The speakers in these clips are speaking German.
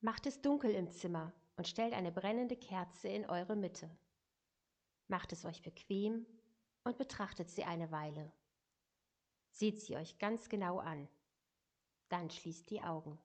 Macht es dunkel im Zimmer und stellt eine brennende Kerze in eure Mitte. Macht es euch bequem und betrachtet sie eine Weile. Seht sie euch ganz genau an. Dann schließt die Augen.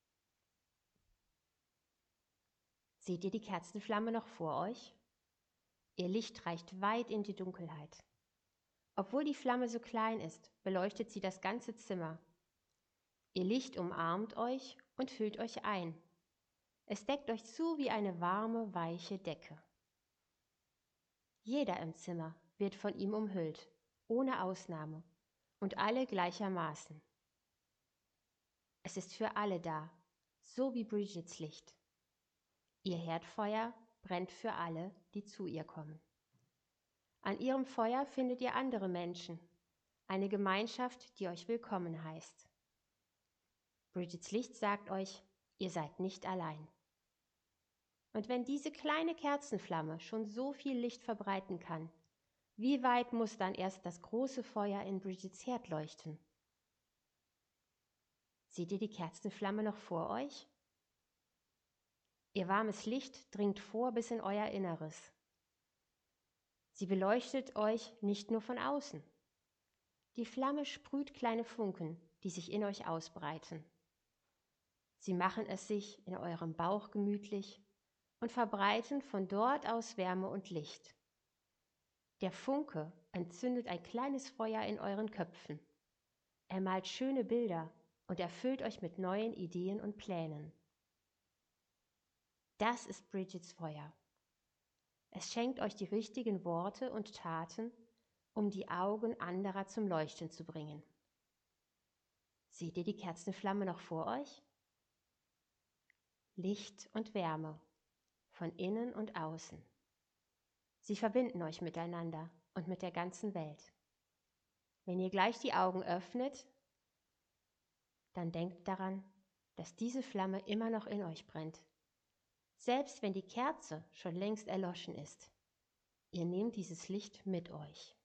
Seht ihr die Kerzenflamme noch vor euch? Ihr Licht reicht weit in die Dunkelheit. Obwohl die Flamme so klein ist, beleuchtet sie das ganze Zimmer. Ihr Licht umarmt euch und hüllt euch ein. Es deckt euch zu wie eine warme, weiche Decke. Jeder im Zimmer wird von ihm umhüllt, ohne Ausnahme, und alle gleichermaßen. Es ist für alle da, so wie Bridgets Licht. Ihr Herdfeuer brennt für alle, die zu ihr kommen. An ihrem Feuer findet ihr andere Menschen, eine Gemeinschaft, die euch willkommen heißt. Bridgets Licht sagt euch, ihr seid nicht allein. Und wenn diese kleine Kerzenflamme schon so viel Licht verbreiten kann, wie weit muss dann erst das große Feuer in Bridgets Herd leuchten? Seht ihr die Kerzenflamme noch vor euch? Ihr warmes Licht dringt vor bis in euer Inneres. Sie beleuchtet euch nicht nur von außen. Die Flamme sprüht kleine Funken, die sich in euch ausbreiten. Sie machen es sich in eurem Bauch gemütlich und verbreiten von dort aus Wärme und Licht. Der Funke entzündet ein kleines Feuer in euren Köpfen. Er malt schöne Bilder und erfüllt euch mit neuen Ideen und Plänen. Das ist Bridgets Feuer. Es schenkt euch die richtigen Worte und Taten, um die Augen anderer zum Leuchten zu bringen. Seht ihr die Kerzenflamme noch vor euch? Licht und Wärme, von innen und außen. Sie verbinden euch miteinander und mit der ganzen Welt. Wenn ihr gleich die Augen öffnet, dann denkt daran, dass diese Flamme immer noch in euch brennt. Selbst wenn die Kerze schon längst erloschen ist. Ihr nehmt dieses Licht mit euch.